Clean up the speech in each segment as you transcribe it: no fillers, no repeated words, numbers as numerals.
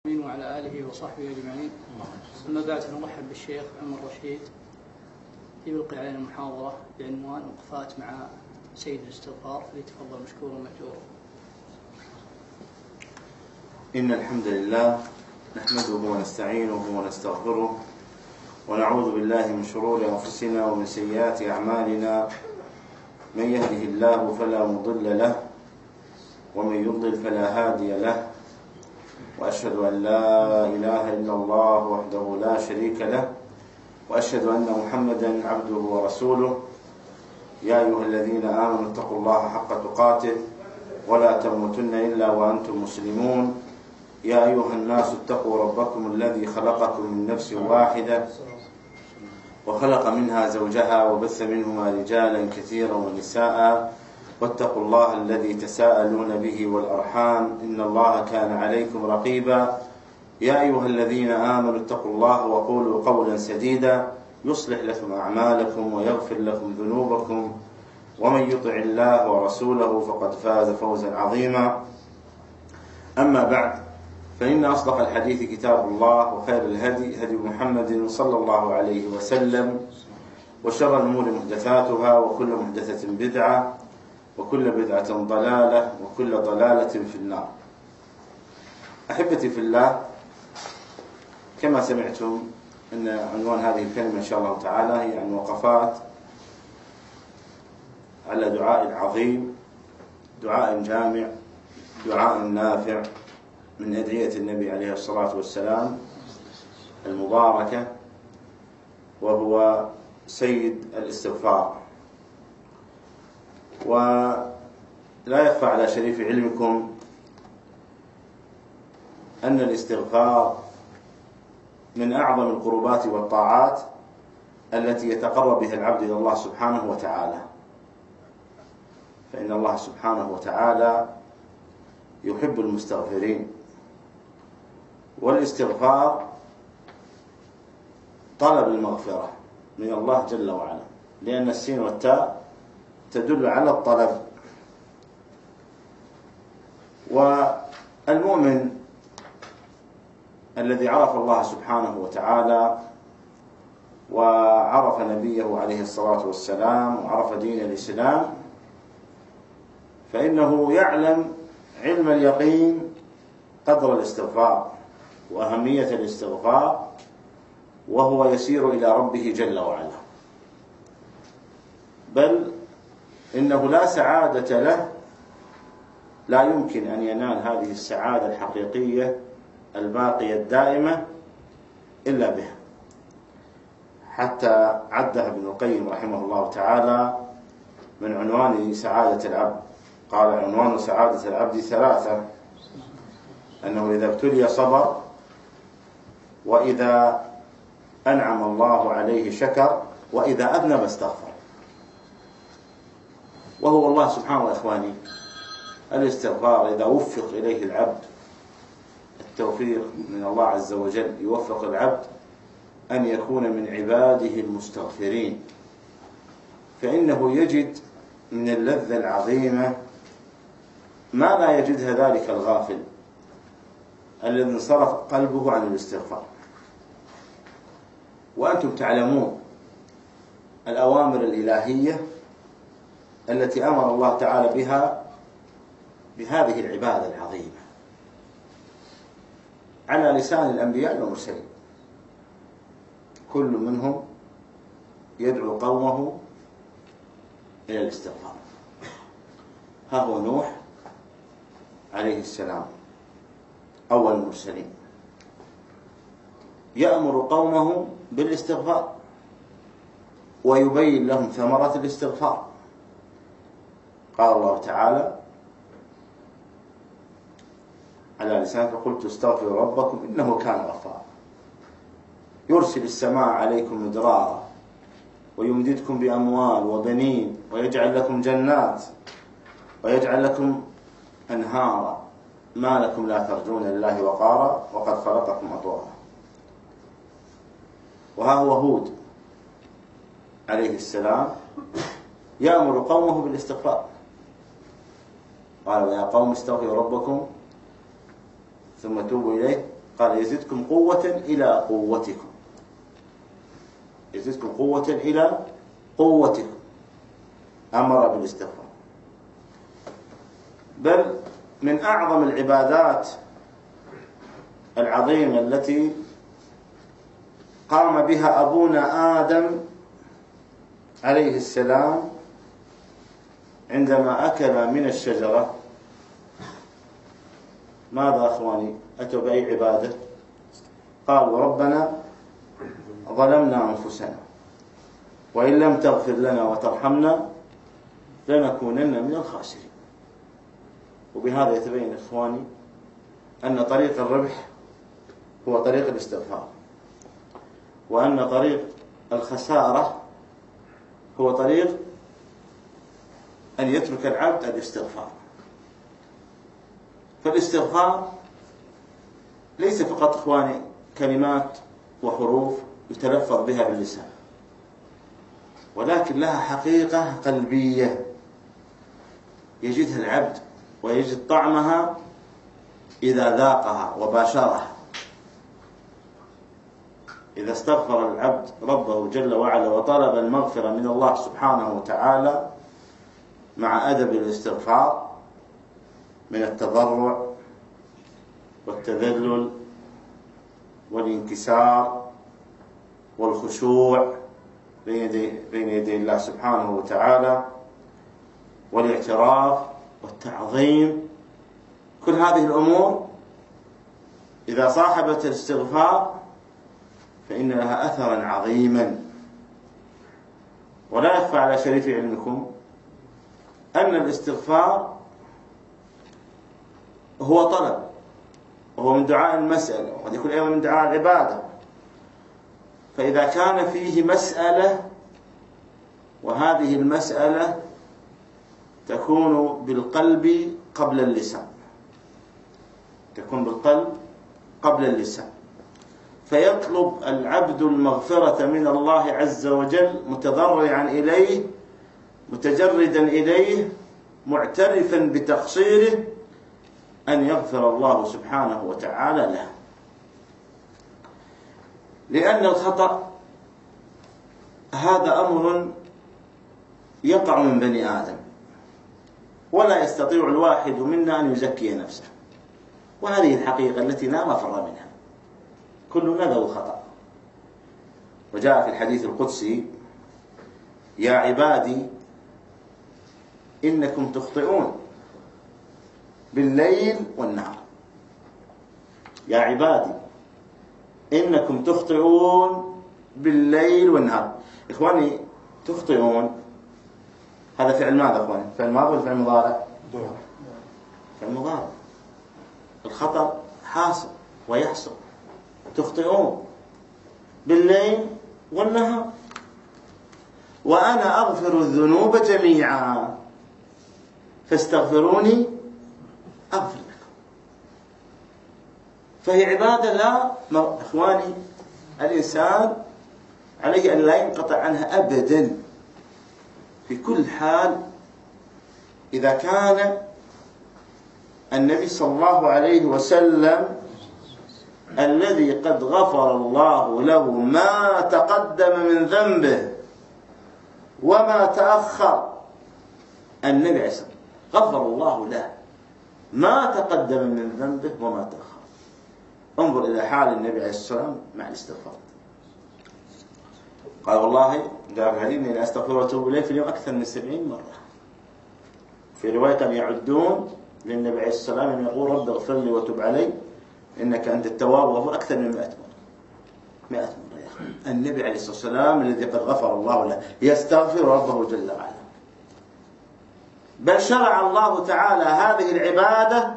وعلى آله وصحبه أجمعين. أما بعد فنرحب بالشيخ عمر رشيد يلقي علينا المحاضرة بعنوان وقفات مع سيد الاستغفار، فليتفضل مشكورا مأجورا. إن الحمد لله نحمده ونستعينه ونستغفره ونعوذ بالله من شرور أنفسنا ومن سيئات أعمالنا، من يهده الله فلا مضل له ومن يضلل فلا هادي له، وأشهد أن لا إله إلا الله وحده لا شريك له، وأشهد أن محمدا عبده ورسوله. يا أيها الذين آمنوا اتقوا الله حق تقاته ولا تموتن إلا وأنتم مسلمون. يا أيها الناس اتقوا ربكم الذي خلقكم من نفس واحدة وخلق منها زوجها وبث منهما رجالا كثيرا ونساء، واتقوا الله الذي تساءلون به والأرحام إن الله كان عليكم رقيبا. يا أيها الذين آمنوا اتقوا الله وقولوا قولا سديدا يصلح لكم أعمالكم ويغفر لكم ذنوبكم، ومن يطع الله ورسوله فقد فاز فوزا عظيما. أما بعد، فإن أصدق الحديث كتاب الله، وخير الهدي هدي محمد صلى الله عليه وسلم، وشر الأمور محدثاتها، وكل محدثة بدعة، وكل بدعة ضلالة، وكل ضلالة في النار. أحبتي في الله، كما سمعتم أن عنوان هذه الكلمة إن شاء الله تعالى هي عن وقفات على دعاء عظيم، دعاء جامع، دعاء نافع من أدعية النبي عليه الصلاة والسلام المباركة، وهو سيد الاستغفار. ولا يخفى على شريف علمكم أن الاستغفار من أعظم القربات والطاعات التي يتقرب بها العبد إلى الله سبحانه وتعالى، فإن الله سبحانه وتعالى يحب المستغفرين. والاستغفار طلب المغفرة من الله جل وعلا، لأن السين والتاء تدل على الطلب. والمؤمن الذي عرف الله سبحانه وتعالى وعرف نبيه عليه الصلاة والسلام وعرف دين الإسلام، فإنه يعلم علم اليقين قدر الاستغفار وأهمية الاستغفار، وهو يسير إلى ربه جل وعلا. بل إنه لا سعادة له، لا يمكن أن ينال هذه السعادة الحقيقية الباقية الدائمة إلا بها، حتى عدها ابن القيم رحمه الله تعالى من عنوان سعادة العبد. قال: عنوان سعادة العبد ثلاثة: أنه إذا ابتلي صبر، وإذا أنعم الله عليه شكر، وإذا أذنب استغفر. وهو الله سبحانه إخواني الاستغفار إذا وفق إليه العبد، التوفيق من الله عز وجل يوفق العبد أن يكون من عباده المستغفرين، فإنه يجد من اللذة العظيمة ما لا يجدها ذلك الغافل الذي انصرف قلبه عن الاستغفار. وأنتم تعلمون الأوامر الإلهية التي أمر الله تعالى بها بهذه العبادة العظيمة على لسان الأنبياء والمرسلين، كل منهم يدعو قومه إلى الاستغفار. ها هو نوح عليه السلام أول المرسلين يأمر قومه بالاستغفار ويبين لهم ثمرة الاستغفار. قال الله تعالى على لسان: فقلت استغفروا ربكم إنه كان غفارا يرسل السماء عليكم مدرارا ويمددكم بأموال وبنين ويجعل لكم جنات ويجعل لكم أنهارا ما لكم لا ترجون لله وقارا وقد خلقكم أطوارا. وها هو هود عليه السلام يأمر قومه بالاستغفار. قال: يا قوم استغفروا ربكم ثم توبوا إليه قال يزدكم قوة إلى قوتكم، يزدكم قوة إلى قوتكم، أمر بالاستغفار. بل من أعظم العبادات العظيمة التي قام بها أبونا آدم عليه السلام عندما أكل من الشجرة، ماذا أخواني أتوا بأي عبادة؟ قالوا ربنا ظلمنا أنفسنا وإن لم تغفر لنا وترحمنا لنكونن من الخاسرين. وبهذا يتبين إخواني أن طريق الربح هو طريق الاستغفار، وأن طريق الخسارة هو طريق أن يترك العبد الاستغفار. فالاستغفار ليس فقط إخواني كلمات وحروف يتلفظ بها باللسان، ولكن لها حقيقة قلبية يجدها العبد ويجد طعمها إذا ذاقها وباشرها. إذا استغفر العبد ربه جل وعلا وطلب المغفرة من الله سبحانه وتعالى مع أدب الاستغفار من التضرع والتذلل والانكسار والخشوع بين يدي الله سبحانه وتعالى والاعتراف والتعظيم، كل هذه الأمور إذا صاحبت الاستغفار فإن لها أثرا عظيما. ولا يخفى على شريف علمكم أن الاستغفار هو طلب، وهو من دعاء المسألة، وقد يكون أيضا من دعاء العبادة. فإذا كان فيه مسألة، وهذه المسألة تكون بالقلب قبل اللسان، تكون بالقلب قبل اللسان، فيطلب العبد المغفرة من الله عز وجل متضرعا إليه متجردا إليه معترفا بتقصيره أن يغفر الله سبحانه وتعالى له. لأن الخطأ هذا أمر يقع من بني آدم، ولا يستطيع الواحد منا أن يزكي نفسه، وهذه الحقيقة التي لا مفر منها، كلنا له خطأ. وجاء في الحديث القدسي: يا عبادي إنكم تخطئون بالليل والنهار. يا عبادي إنكم تخطئون بالليل والنهار. إخواني، تخطئون هذا فعل ماذا إخواني؟ فعل ماضي ولا فعل مضارع؟ فعل مضارع. الخطأ حاصل ويحصل. تخطئون بالليل والنهار، وأنا أغفر الذنوب جميعا فاستغفروني أغفر لكم. فهي عبادة لا إخواني الإنسان عليه أن لا ينقطع عنها أبدا في كل حال. إذا كان النبي صلى الله عليه وسلم الذي قد غفر الله له ما تقدم من ذنبه وما تأخر، النبي عليه الصلاة والسلام غفر الله له ما تقدم من ذنبه وما تأخر. انظر إلى حال النبي عليه الصلاة والسلام مع الاستغفار. قال والله إني لأستغفر وأتوب إليه في اليوم أكثر من 70 مرة. في رواية يعدون للنبي عليه الصلاة والسلام يقول رب اغفر لي وتب علي إنك أنت التواب الغفور أكثر من 100 مرة. 100 مرة يا أخي. النبي عليه الصلاة والسلام الذي قد غفر الله له يستغفر ربه جل وعلا. بل شرع الله تعالى هذه العبادة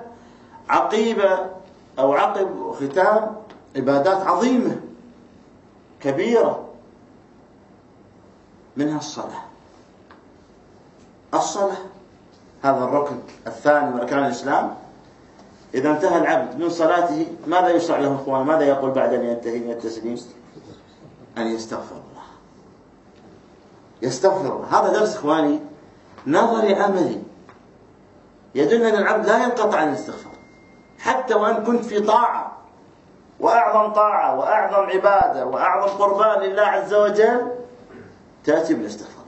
عقب ختام عبادات عظيمة كبيرة، منها الصلاة هذا الركن الثاني من أركان الإسلام. إذا انتهى العبد من صلاته ماذا يشرع له إخوان؟ ماذا يقول بعد أن ينتهي من التسليم؟ أن يستغفر الله. يستغفر الله. هذا درس إخواني نظري عملي يدل أن العبد لا ينقطع عن الاستغفار، حتى وأن كنت في طاعة وأعظم طاعة وأعظم عبادة وأعظم قربان لله عز وجل تأتي بالاستغفار.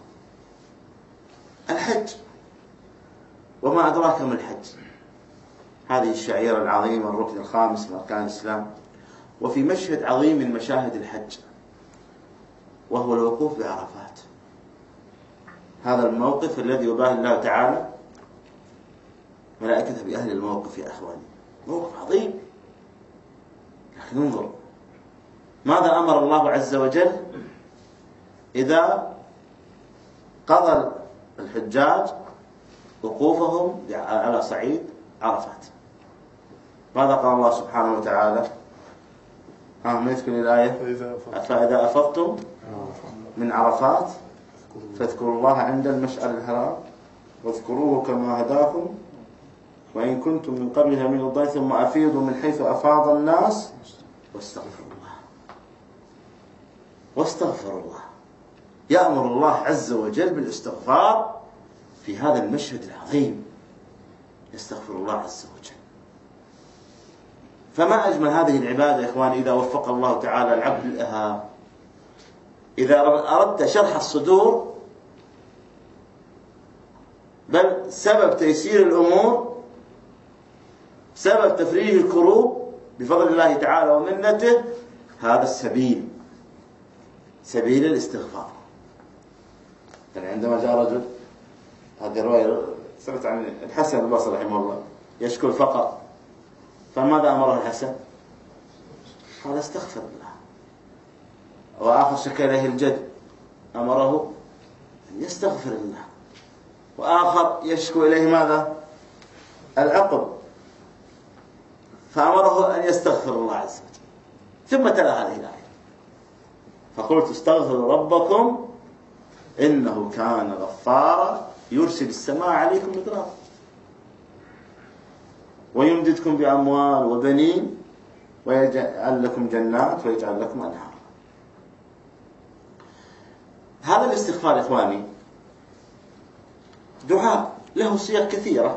الحج، وما أدراك ما الحج، هذه الشعيرة العظيمة، الركن الخامس من أركان الإسلام. وفي مشهد عظيم من مشاهد الحج وهو الوقوف بعرفات، هذا الموقف الذي يباهي الله تعالى ملائكته بأهل الموقف يا أخواني، موقف عظيم. لكن انظر ماذا أمر الله عز وجل إذا قضى الحجاج وقوفهم على صعيد عرفات. ماذا قال الله سبحانه وتعالى؟ ما يذكر الآية؟ فإذا أفضتم من عرفات فاذكروا الله عند المشعر الحرام واذكروه كما هداكم وإن كنتم من قبلها من الضيف ثم أفيضوا من حيث أفاض الناس واستغفروا الله. واستغفروا الله، يأمر الله عز وجل بالاستغفار في هذا المشهد العظيم، يستغفر الله عز وجل. فما أجمل هذه العبادة يا إخواني إذا وفق الله تعالى العبد لها. إذا أردت شرح الصدور بل سبب تيسير الأمور، سبب تفريج الكروب بفضل الله تعالى ومنته، هذا السبيل، سبيل الاستغفار. يعني عندما جاء رجل، هذه الرواية سمعت عن الحسن البصري رحمه الله، يشكو الفقر، فماذا أمره الحسن؟ قال استغفر الله. وآخر شكى إليه الجد، أمره أن يستغفر الله. وآخر يشكو إليه ماذا؟ العقب، فأمره أن يستغفر الله عز وجل. ثم تلا هذه الآية، فقلت استغفروا ربكم إنه كان غفارا يرسل السماء عليكم مدرارا ويمددكم بأموال وبنين ويجعل لكم جنات ويجعل لكم أنهار. هذا الاستغفار يا إخواني دعاء له صيغ كثيرة،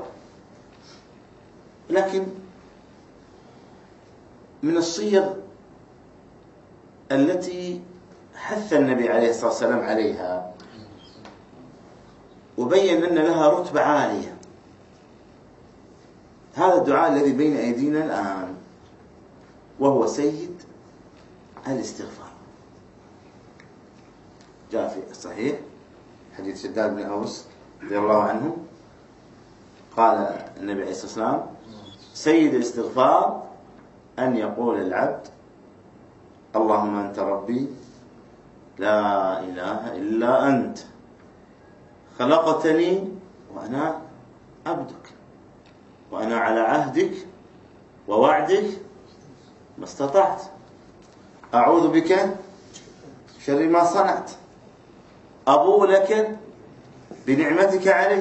لكن من الصيغ التي حث النبي عليه الصلاة والسلام عليها وبين أن لها رتبة عالية، هذا الدعاء الذي بين أيدينا الآن، وهو سيد الاستغفار. جاء في الصحيح حديث شداد بن أوس رضي الله عنه قال النبي عليه الصلاة والسلام سيد الاستغفار أن يقول العبد اللهم أنت ربي لا إله إلا أنت خلقتني وأنا عبدك وأنا على عهدك ووعدك ما استطعت، أعوذ بك شر ما صنعت، أبوء لك بنعمتك علي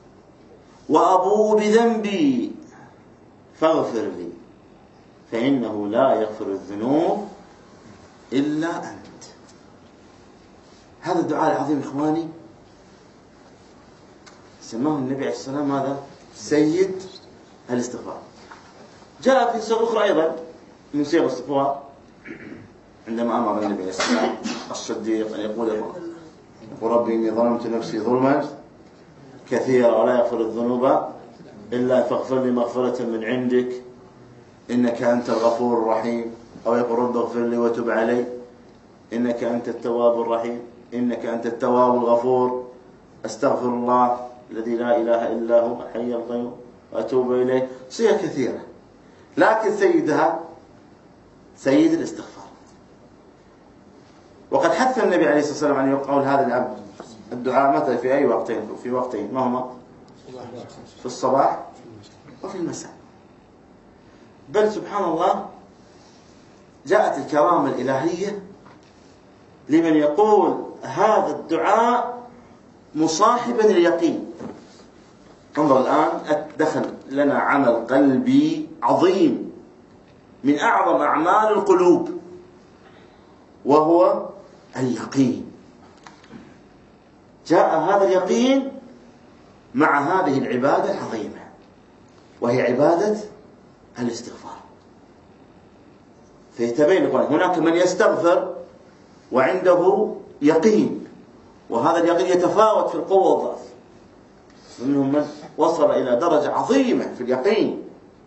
وأبوء بذنبي فاغفر لي فإنه لا يغفر الذنوب إلا أنت. هذا الدعاء العظيم إخواني سماه النبي عليه الصلاة والسلام هذا سيد الاستغفار. جاء في صيغ أخرى أيضا من صيغ الاستغفار عندما أمر النبي عليه الصلاة والسلام الصديق أن يقول ربي إني ظلمت نفسي ظلما كثيرا ولا يغفر الذنوب إلا فاغفر لي مغفرة من عندك إنك أنت الغفور الرحيم، أو يقول رب اغفر لي وتب علي إنك أنت التواب الرحيم، إنك أنت التواب الغفور، أستغفر الله الذي لا إله إلا هو الحي القيوم وأتوب إليه. صيغ كثيرة، لكن سيدها سيد الاستغفار. وقد حث النبي عليه الصلاة والسلام أن يقول هذا العبد الدعاء متى في أي وقتين؟ في وقتين، ما هما؟ في الصباح وفي المساء. بل سبحان الله جاءت الكرامة الإلهية لمن يقول هذا الدعاء مصاحبا لليقين. انظر الآن دخل لنا عمل قلبي عظيم من أعظم أعمال القلوب وهو اليقين. جاء هذا اليقين مع هذه العبادة العظيمة وهي عبادة الاستغفار. فيتبين هناك من يستغفر وعنده يقين، وهذا اليقين يتفاوت في القوة والضعف. منهم من وصل إلى درجة عظيمة في اليقين،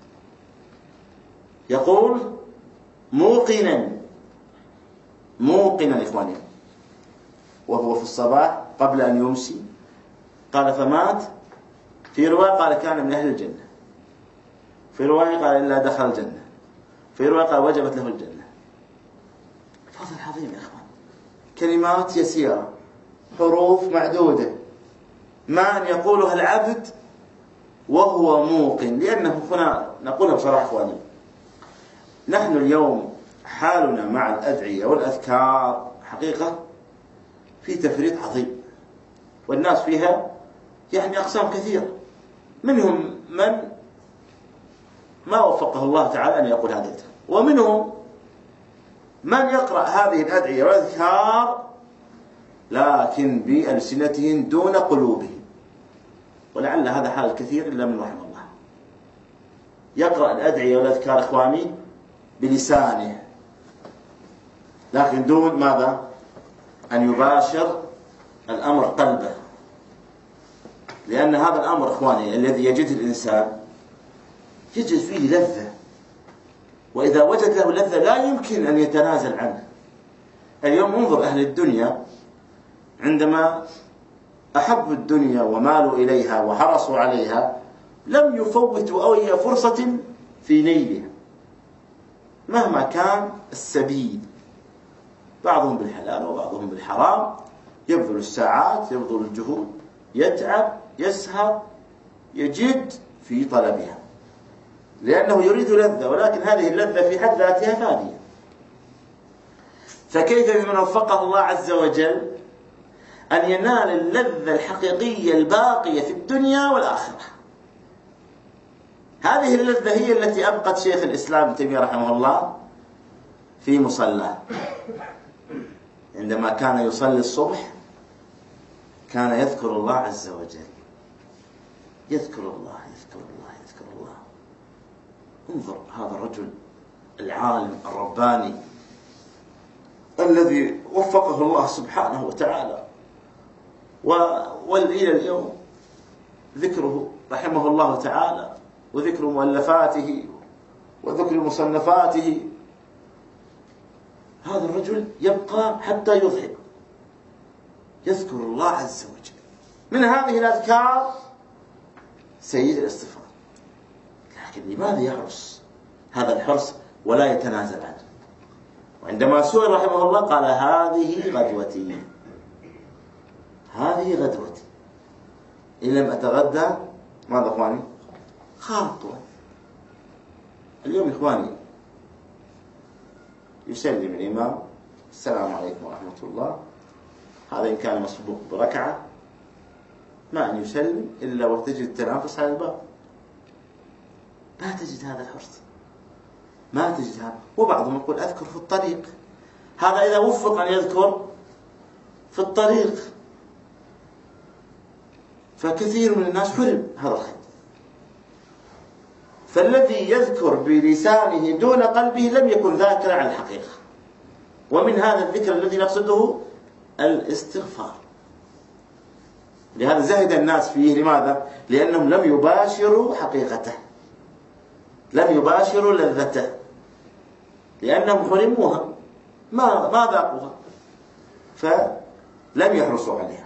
يقول موقنا إخواني، وهو في الصباح قبل أن يمسي، قال فمات. في رواية قال كان من أهل الجنة، في رواية قال إلا دخل الجنة، في رواية قال وجبت له الجنة. فضل عظيم يا إخوان، كلمات يسيرة، حروف معدودة، ما أن يقولها العبد وهو موقن. لأنه هنا نقولها بصراحة إخواني، نحن اليوم حالنا مع الأدعية والأذكار حقيقة في تفريط عظيم، والناس فيها يعني أقسام كثيرة. منهم من ما وفقه الله تعالى أن يقول هذه الأذكار، ومنهم من يقرأ هذه الأدعية والأذكار لكن بألسنتهم دون قلوبهم، ولعل هذا حال الكثير إلا من رحم الله. يقرأ الأدعية والأذكار إخواني بلسانه، لكن دون ماذا؟ أن يباشر الأمر قلبه. لأن هذا الأمر إخواني الذي يجده الإنسان يجد فيه لذة، وإذا وجد له لذة لا يمكن أن يتنازل عنه. اليوم انظر أهل الدنيا عندما أحبوا الدنيا ومالوا إليها وحرصوا عليها لم يفوتوا أي فرصة في نيلها مهما كان السبيل، بعضهم بالحلال وبعضهم بالحرام، يبذل الساعات، يبذل الجهود، يتعب، يسهر، يجد في طلبها، لأنه يريد لذة، ولكن هذه اللذة في حد ذاتها فانية. فكيف بمن وفقه الله عز وجل أن ينال اللذة الحقيقية الباقية في الدنيا والآخرة؟ هذه اللذة هي التي أبقت شيخ الإسلام ابن تيمية رحمه الله في مصلاه، عندما كان يصلي الصبح كان يذكر الله عز وجل، يذكر الله يذكر الله يذكر الله. انظر هذا الرجل العالم الرباني الذي وفقه الله سبحانه وتعالى، وإلى اليوم ذكره رحمه الله تعالى، وذكر مؤلفاته وذكر مصنفاته. هذا الرجل يبقى حتى يضحك يذكر الله عز وجل. من هذه الأذكار سيد الاستغفار، لكن لماذا يحرص هذا الحرص ولا يتنازل عنه؟ وعندما سئل رحمه الله قال هذه غدوتي، هذه غدوتي، إن لم أتغدى ماذا إخواني؟ خاطئ. اليوم إخواني يسلم الإمام السلام عليكم ورحمة الله، هذا إن كان مسبوق بركعة، ما أن يسلم إلا وتجد التنافس على الباب. ما تجد هذا الحرص، ما تجد هذا. وبعضهم يقول أذكر في الطريق، هذا إذا وفق أن يذكر في الطريق، فكثير من الناس حرم هذا الخير. فالذي يذكر بلسانه دون قلبه لم يكن ذاكرا على الحقيقة. ومن هذا الذكر الذي نقصده الاستغفار. لهذا زهد الناس فيه. لماذا؟ لأنهم لم يباشروا حقيقته، لم يباشروا لذته، لأنهم حرموها، ما ذاقوها، فلم يحرصوا عليها.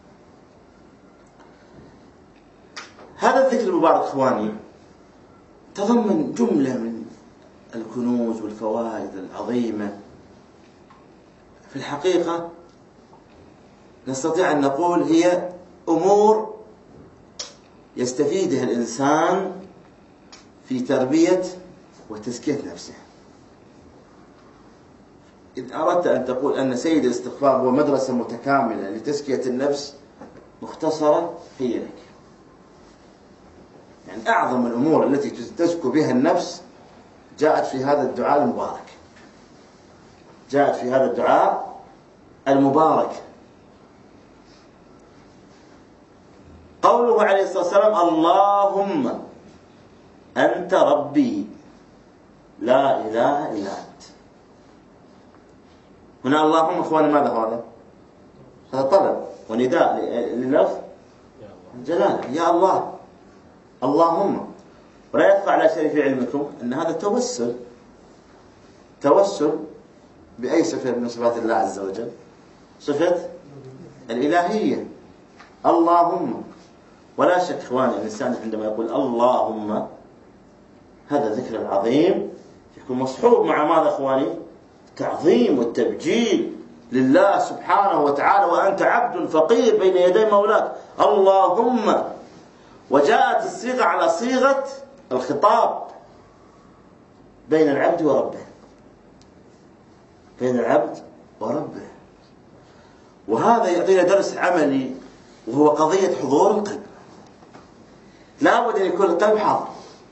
هذا الذكر المبارك إخواني تضمن جملة من الكنوز والفوائد العظيمة. في الحقيقة نستطيع أن نقول هي أمور يستفيدها الإنسان في تربية وتزكية نفسه. إذ أردت أن تقول أن سيد الاستغفار هو مدرسة متكاملة لتزكية النفس مختصرة، هي لك. يعني أعظم الأمور التي تزكو بها النفس جاءت في هذا الدعاء المبارك، جاءت في هذا الدعاء المبارك. قوله عليه الصلاة والسلام اللهم أنت ربي لا إله إلا أنت هنا اللهم إخواني ماذا هذا؟ هذا طلب ونداء لللفظ الجلالة، يا الله، اللهم. ولا يخفى على شيء في علمكم أن هذا توسل بأي صفة من صفات الله عز وجل؟ صفة الإلهية، اللهم. ولا شك إخواني الإنسان عندما يقول اللهم هذا ذكر العظيم يكون مصحوب مع ماذا إخواني؟ التعظيم والتبجيل لله سبحانه وتعالى، وأنت عبد فقير بين يدي مولاك، اللهم. وجاءت الصيغة على صيغة الخطاب بين العبد وربه، بين العبد وربه. وهذا يعطينا درس عملي، وهو قضية حضور القلب. لا بد أن يكون القلب حاضر.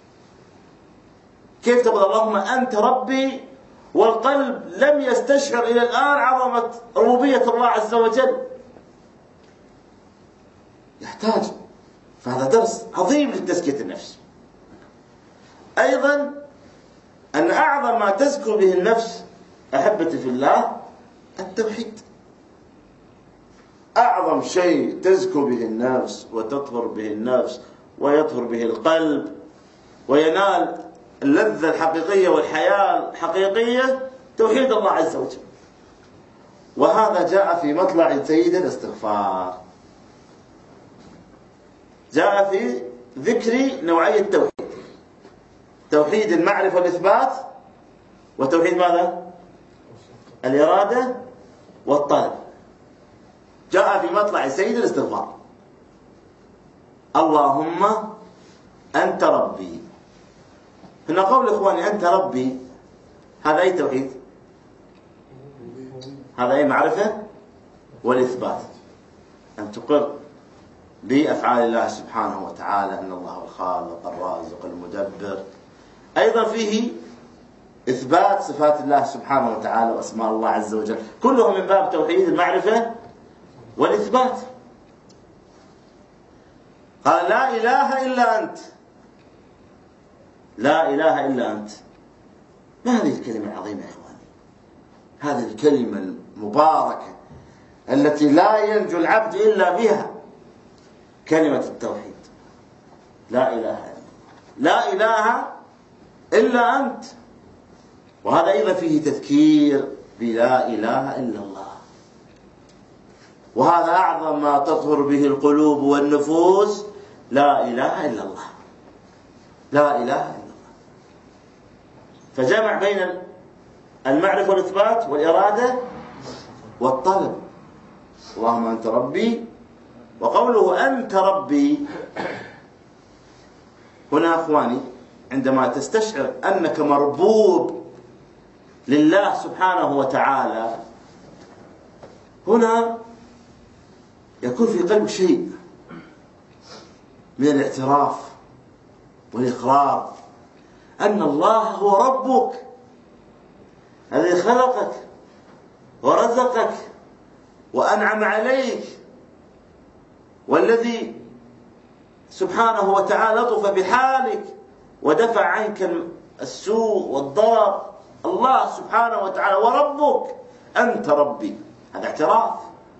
كيف تقول اللهم أنت ربي والقلب لم يستشعر إلى الآن عظمة ربوبية الله عز وجل؟ يحتاج. فهذا درس عظيم لتزكية النفس. أيضا أن أعظم ما تزكو به النفس أحبتي في الله التوحيد. أعظم شيء تزكو به النفس وتطهر به النفس ويطهر به القلب وينال اللذة الحقيقية والحياة الحقيقية توحيد الله عز وجل. وهذا جاء في مطلع سيد الاستغفار، جاء في ذكر نوعي التوحيد: توحيد المعرفة والإثبات، وتوحيد ماذا؟ الإرادة والطلب. جاء في مطلع سيد الاستغفار: اللهم أنت ربي. هنا قول إخواني أنت ربي، هذا أي توحيد؟ هذا أي معرفة والإثبات، أن تقر بأفعال الله سبحانه وتعالى أن الله هو الخالق الرازق المدبر. أيضا فيه إثبات صفات الله سبحانه وتعالى وأسماء الله عز وجل، كله من باب توحيد المعرفة والإثبات. قال لا إله إلا أنت، لا إله إلا أنت. ما هذه الكلمة العظيمة يا إخواني؟ هذه الكلمة المباركة التي لا ينجو العبد إلا بها، كلمة التوحيد: لا إله إلا أنت، لا إله إلا أنت. وهذا أيضا فيه تذكير بلا إله إلا الله. وهذا أعظم ما تطهر به القلوب والنفوس: لا إله إلا الله، لا إله إلا الله. فجمع بين المعرفة والإثبات والإرادة والطلب. اللهم أنت ربي، وقوله أنت ربي هنا أخواني عندما تستشعر أنك مربوب لله سبحانه وتعالى، هنا يكون في قلبك شيء من الاعتراف والإقرار أن الله هو ربك الذي خلقك ورزقك وأنعم عليك، والذي سبحانه وتعالى لطف بحالك ودفع عنك السوء والضرر. الله سبحانه وتعالى وربك، أنت ربي. هذا اعتراف.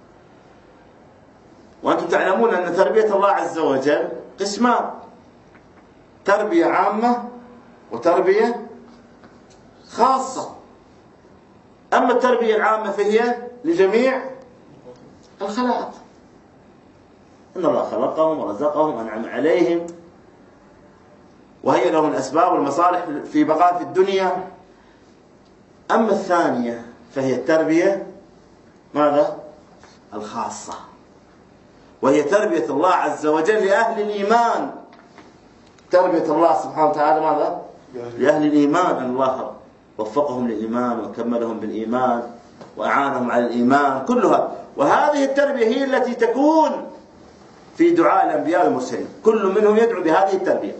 وأنتم تعلمون أن تربية الله عز وجل قسمان: تربية عامة وتربية خاصة. أما التربية العامة فهي لجميع الخلائق، إن الله خلقهم ورزقهم وأنعم عليهم وهي لهم الأسباب والمصالح في بقاء في الدنيا. أما الثانية فهي التربية ماذا؟ الخاصة، وهي تربية الله عز وجل لأهل الإيمان. تربية الله سبحانه وتعالى ماذا؟ لأهل الإيمان، أن الله وفقهم للإيمان وكملهم بالإيمان وأعانهم على الإيمان كلها. وهذه التربية هي التي تكون في دعاء الأنبياء والمرسلين، كل منهم يدعو بهذه التربية.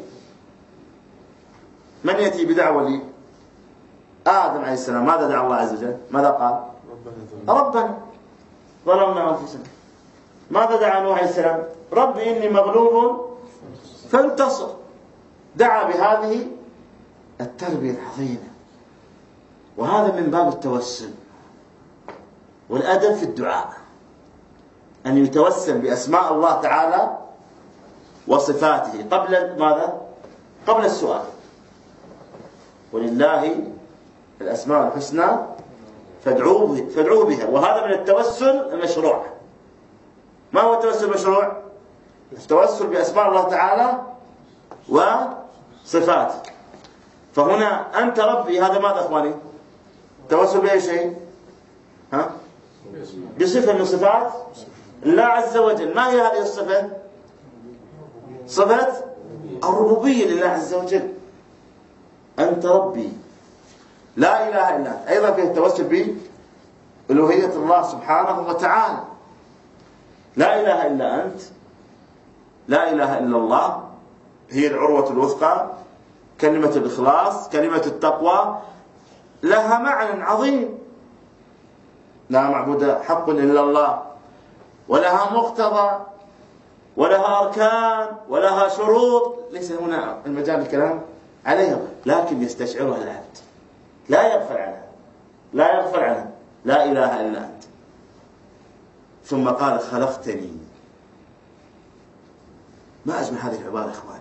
من يأتي بدعوة لي؟ آدم عليه السلام ماذا دعا الله عز وجل؟ ماذا قال؟ ربنا ظلمنا أنفسنا. ماذا دعا نوح عليه السلام؟ رب إني مغلوب فانتصر. دعا بهذه التربية العظيمة. وهذا من باب التوسل والأدب في الدعاء، أن يتوسل بأسماء الله تعالى وصفاته قبل ماذا؟ قبل السؤال. ولله الأسماء الحسنى فادعوه بها، وهذا من التوسل المشروع. ما هو التوسل المشروع؟ التوسل بأسماء الله تعالى وصفاته. فهنا أنت ربي، هذا ماذا أخواني؟ التوسل بأي شيء؟ بصفة من صفات الله عز وجل. ما هي هذه الصفة؟ صفة الربوبية لله عز وجل. أنت ربي لا إله إلا أنت، أيضا فيه التوسل بألوهية الله سبحانه وتعالى. لا إله إلا أنت، لا إله إلا الله هي العروة الوثقى، كلمة الإخلاص، كلمة التقوى، لها معنى عظيم. لا معبود حق إلا الله، ولها مقتضى، ولها أركان، ولها شروط، ليس هنا المجال الكلام عليها، لكن يستشعرها العبد، لا يغفل عنها، لا يغفل عنها. لا إله إلا أنت. ثم قال خلقتني. ما أجمل هذه العبارة إخواني.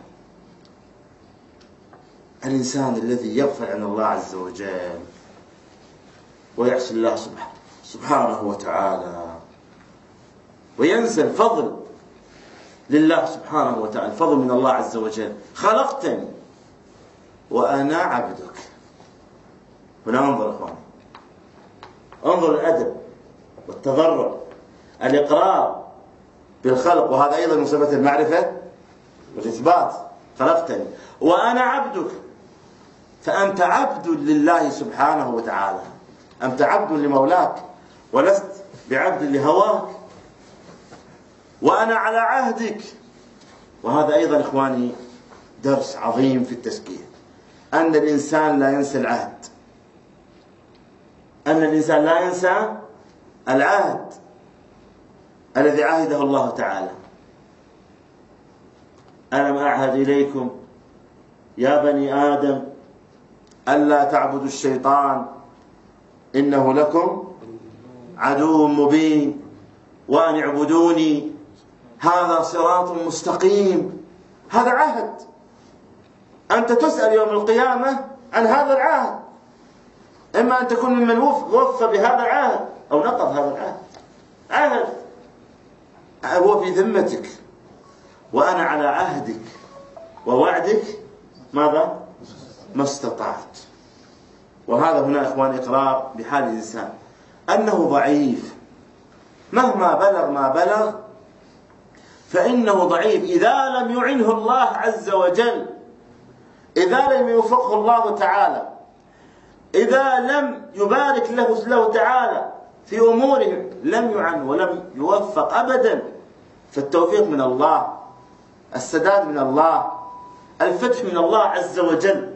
الإنسان الذي يغفل عن الله عز وجل ويعصي الله سبحانه وتعالى وينسى الفضل لله سبحانه وتعالى، الفضل من الله عز وجل. خلقتني وأنا عبدك. هنا انظر إخواني، انظر الأدب والتضرع، الإقرار بالخلق، وهذا أيضا من صفة المعرفة والإثبات. خلقتني وأنا عبدك، فأنت عبد لله سبحانه وتعالى، أنت عبد لمولاك ولست بعبد لهواك. وأنا على عهدك، وهذا أيضا إخواني درس عظيم في التزكية، أن الإنسان لا ينسى العهد، أن الإنسان لا ينسى العهد الذي عهده الله تعالى. ألم أعهد إليكم يا بني آدم ألا تعبدوا الشيطان إنه لكم عدو مبين وأن اعبدوني هذا صراط مستقيم. هذا عهد، أنت تسأل يوم القيامة عن هذا العهد، إما أن تكون ممن وفى بهذا العهد أو نقض هذا العهد. عهد هو في ذمتك، وأنا على عهدك ووعدك ماذا؟ ما استطعت. وهذا هنا إخواني إقرار بحال الإنسان أنه ضعيف، مهما بلغ ما بلغ فإنه ضعيف إذا لم يعنه الله عز وجل، إذا لم يوفقه الله تعالى، إذا لم يبارك له تعالى في أموره، لم يعن ولم يوفق أبدا. فالتوفيق من الله، السداد من الله، الفتح من الله عز وجل.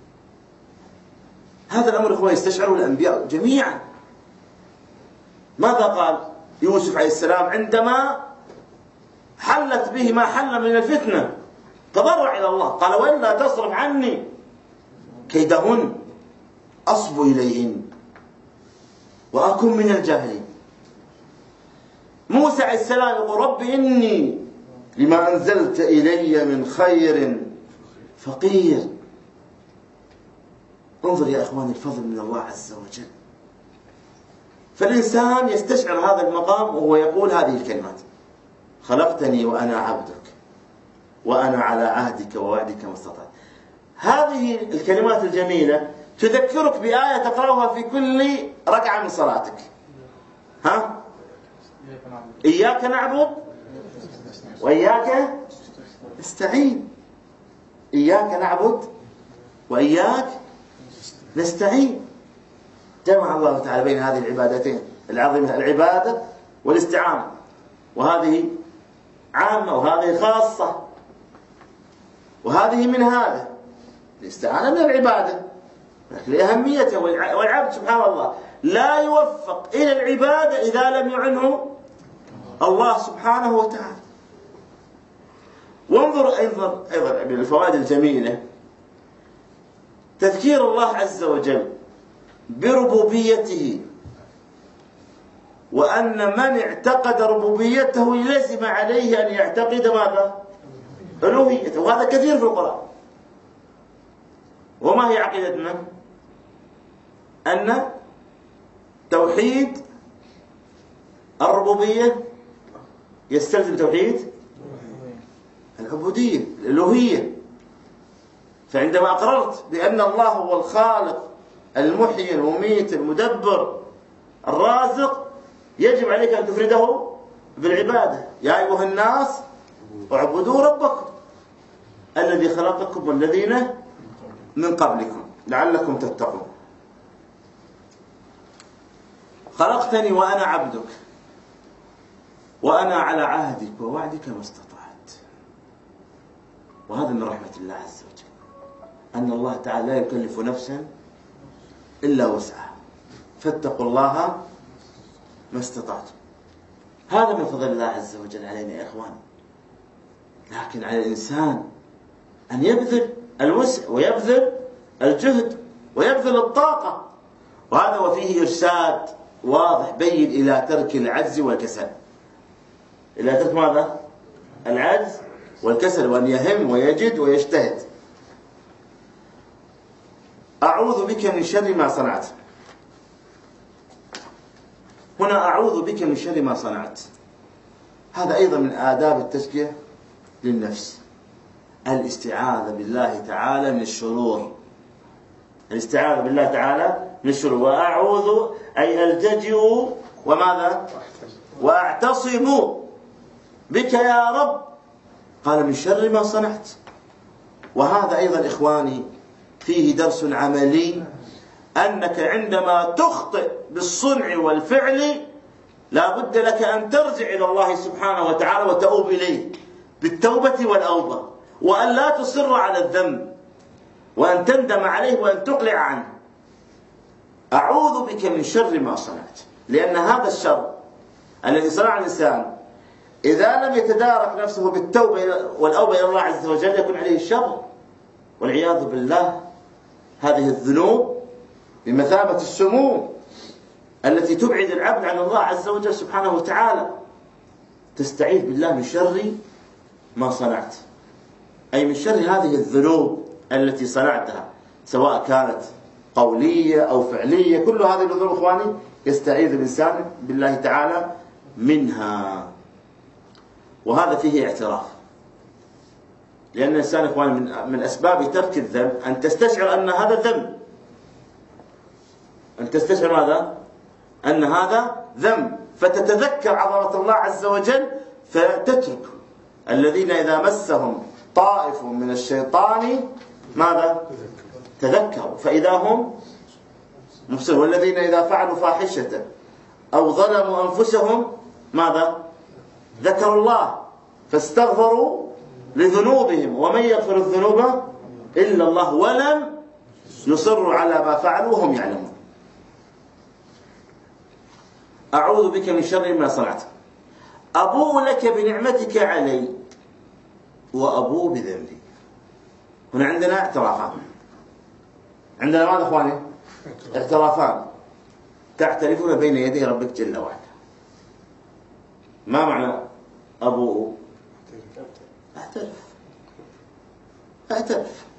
هذا الأمر إخواني يستشعره الأنبياء جميعا. ماذا قال يوسف عليه السلام عندما حلت به ما حل من الفتنة؟ تضرع إلى الله، قال وإلا تصرف عني كيدهن أصب إليهن وأكن من الجاهلين. موسى عليه السلام يقول رب إني لما أنزلت إلي من خير فقير. انظر يا إخواني الفضل من الله عز وجل. فالإنسان يستشعر هذا المقام وهو يقول هذه الكلمات: خلقتني وأنا عبدك وأنا على عهدك ووعدك ما استطعت. هذه الكلمات الجميلة تذكرك بآية تقرأها في كل ركعة من صلاتك. إياك نعبد وإياك نستعين. إياك نعبد وإياك نستعين. جمع الله تعالى بين هذه العبادتين العظيمة، العبادة والاستعانة، وهذه عامة وهذه خاصة، وهذه من هذا. الاستعانة من العبادة لأهميتها، والعبد سبحان الله لا يوفق إلى العبادة إذا لم يعنه الله سبحانه وتعالى. وانظر أيضا من الفوائد الجميلة تذكير الله عز وجل بربوبيته وأن من اعتقد ربوبيته لزم عليه أن يعتقد ماذا؟ ألوهيته. وهذا كثير في القرآن. وما هي عقيدة من؟ أن توحيد الربوبية يستلزم توحيد العبودية، الألوهية. فعندما أقررت بأن الله هو الخالق المحيي المميت المدبر الرازق، يجب عليك أن تفرده بالعبادة. يا أيها الناس اعبدوا ربكم الذي خلقكم والذين من قبلكم لعلكم تتقون. خلقتني وأنا عبدك وأنا على عهدك ووعدك ما استطعت. وهذا من رحمة الله عز وجل، أن الله تعالى لا يكلف نفسا إلا وسعها، فاتقوا الله ما استطعتم. هذا من فضل الله عز وجل علينا يا إخوان. لكن على الإنسان أن يبذل الوسع ويبذل الجهد ويبذل الطاقة، وهذا وفيه إرشاد واضح بين إلى ترك العجز والكسل. إلى ترك ماذا؟ العجز والكسل، وأن يهم ويجد ويجتهد. أعوذ بك من شر ما صنعت. هنا أعوذ بك من شر ما صنعت، هذا أيضا من آداب التزكية للنفس، الاستعاذة بالله تعالى من الشرور. الاستعاذة بالله تعالى من الشرور. وأعوذ أي ألتجئ وماذا؟ وأعتصم بك يا رب، قال من شر ما صنعت. وهذا أيضا إخواني فيه درس عملي، أنك عندما تخطئ بالصنع والفعل لا بد لك أن ترجع إلى الله سبحانه وتعالى وتؤوب إليه بالتوبة والأوبة، وأن لا تصر على الذنب، وأن تندم عليه وأن تقلع عنه. أعوذ بك من شر ما صنعت، لأن هذا الشر الذي صنع الإنسان إذا لم يتدارك نفسه بالتوبة والأوبة إلى الله عز وجل يكون عليه الشر والعياذ بالله. هذه الذنوب بمثابة السموم التي تبعد العبد عن الله عز وجل سبحانه وتعالى. تستعيذ بالله من شر ما صنعت، أي من شر هذه الذنوب التي صنعتها، سواء كانت قولية أو فعلية. كل هذه الذنوب إخواني يستعيذ الإنسان بالله تعالى منها. وهذا فيه اعتراف، لأن الإنسان إخواني من أسباب ترك الذنب أن تستشعر أن هذا ذنب، أن تستشعر ماذا؟ أن هذا ذنب، فتتذكر عظمة الله عز وجل فتترك. الذين إذا مسهم طائف من الشيطان ماذا؟ تذكروا فإذا هم مبصرون. والذين إذا فعلوا فاحشة أو ظلموا أنفسهم ماذا؟ ذكروا الله فاستغفروا لذنوبهم ومن يغفر الذنوب إلا الله ولم يصروا على ما فعلوا وهم يعلمون. أعوذ بك من شر ما صنعت، أبوء لك بنعمتك علي وأبوء بذنبي. هنا عندنا اعترافان. عندنا ماذا أخواني؟ اعترافان تعترفون بين يدي ربك جل وعلا. ما معنى أبوء؟ اعترف.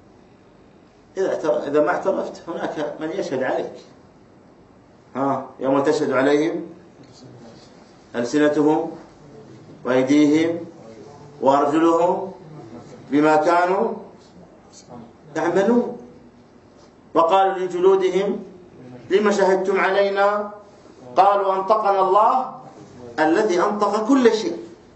إذا ما اعترفت هناك من يشهد عليك. يوم تشهد عليهم ألسنتهم وأيديهم وأرجلهم بما كانوا يعملون. وقالوا لجلودهم لما شهدتم علينا؟ قالوا أنطقنا الله الذي أنطق كل شيء.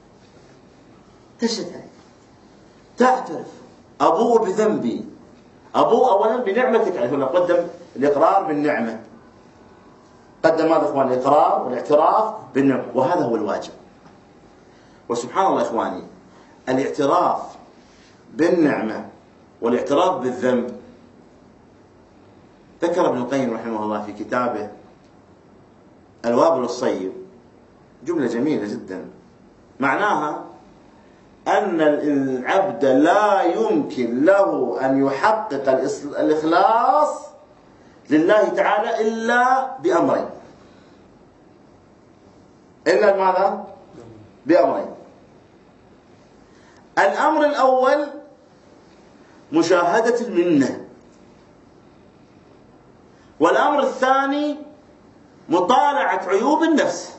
تشهد عليك، تعترف. أبوء بذنبي، أبوء أولا بنعمتك. هنا قدم الإقرار بالنعمة، قدم ماذا إخواني؟ الإقرار والاعتراف بالنعمة، وهذا هو الواجب. وسبحان الله إخواني، الاعتراف بالنعمة والاعتراف بالذنب ذكر ابن القيم رحمه الله في كتابه الوابل الصيب جملة جميلة جدا، معناها أن العبد لا يمكن له أن يحقق الإخلاص لله تعالى إلا بأمرين. إلا ماذا؟ بأمرين. الأمر الأول مشاهدة المنة، والأمر الثاني مطالعة عيوب النفس.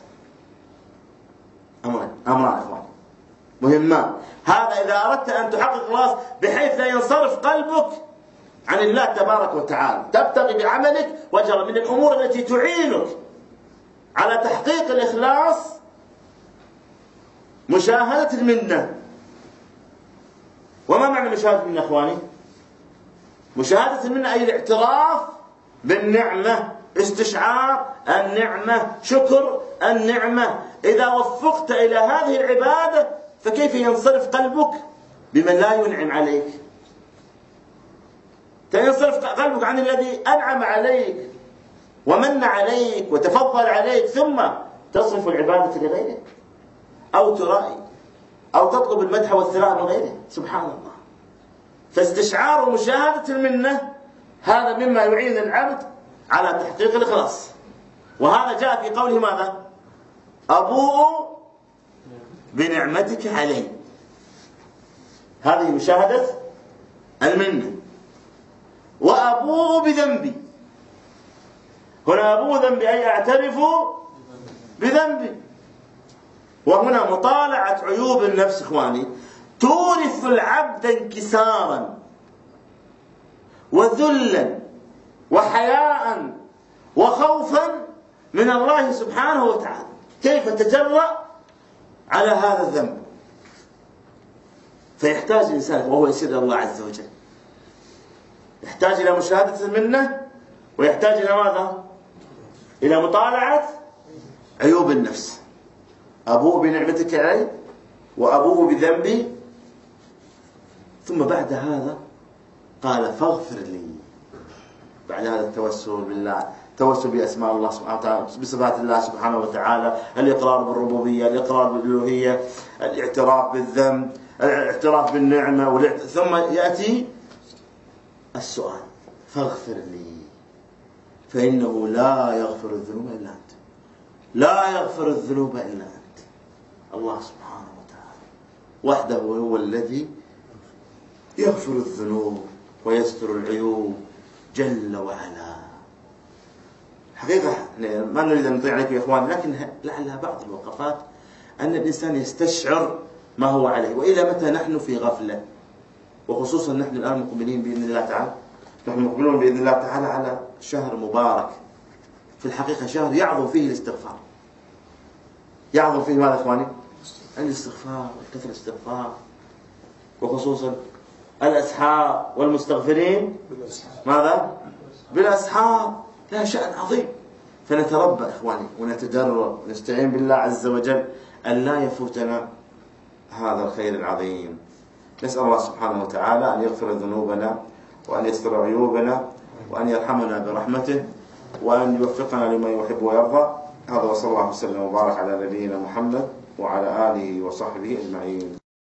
أمران أخوان مهمان. هذا إذا أردت أن تحقق الإخلاص بحيث لا ينصرف قلبك عن الله تبارك وتعالى، تبتغي بعملك وجه من الأمور التي تعينك على تحقيق الإخلاص مشاهدة المنة. وما معنى مشاهدة المنة أخواني؟ مشاهدة المنة أي الاعتراف بالنعمة، استشعار النعمة، شكر النعمة. إذا وفقت إلى هذه العبادة فكيف ينصرف قلبك بمن لا ينعم عليك؟ ينصرف قلبك عن الذي أنعم عليك ومن عليك وتفضل عليك، ثم تصرف العبادة لغيره، أو ترائي أو تطلب المدح والثراء من غيره. سبحان الله. فاستشعار ومشاهدة المنة هذا مما يعين العبد على تحقيق الإخلاص. وهذا جاء في قوله ماذا؟ أبوء بنعمتك علي. هذه مشاهدة المنة. وأبوء بذنبي، هنا أبوء ذنبي أي أعترف بذنبي. وهنا مطالعة عيوب النفس إخواني تورث العبد انكسارا وذلا وحياء وخوفا من الله سبحانه وتعالى. كيف تجرأ على هذا الذنب؟ فيحتاج الإنسان وهو يسير إلى الله عز وجل، يحتاج إلى مشاهدة المنة، ويحتاج إلى ماذا؟ إلى مطالعة عيوب النفس. أبوء بنعمتك علي وأبوء بذنبي. ثم بعد هذا قال فاغفر لي. بعد هذا التوسل بالله، التوسل بأسماء الله سبحانه وتعالى، بصفات الله سبحانه وتعالى، الإقرار بالربوبية، الإقرار بالألوهية، الاعتراف بالذنب، الاعتراف بالنعمة، ثم يأتي السؤال فاغفر لي فإنه لا يغفر الذنوب إلا أنت. لا يغفر الذنوب إلا أنت. الله سبحانه وتعالى وحده هو الذي يغفر الذنوب ويستر العيوب جل وعلا. حقيقة ما نريد أن نطيع عليكم يا إخوان، لكن لعلها بعض الوقفات أن الإنسان يستشعر ما هو عليه. وإلى متى نحن في غفلة؟ وخصوصا نحن الآن مقبلين بإذن الله تعالى، نحن مقبلون بإذن الله تعالى على شهر مبارك، في الحقيقة شهر يعظم فيه الاستغفار. يعظم فيه ماذا إخواني؟ الاستغفار، كثرة الاستغفار، وخصوصا الأسحار والمستغفرين ماذا؟ بالأسحار. لها شأن عظيم. فنتربى إخواني ونتدرب ونستعين بالله عز وجل أن لا يفوتنا هذا الخير العظيم. نسأل الله سبحانه وتعالى أن يغفر ذنوبنا وأن يستر عيوبنا وأن يرحمنا برحمته وأن يوفقنا لما يحب ويرضى. هذا وصلى الله وسلم وبارك على نبينا محمد وعلى آله وصحبه أجمعين.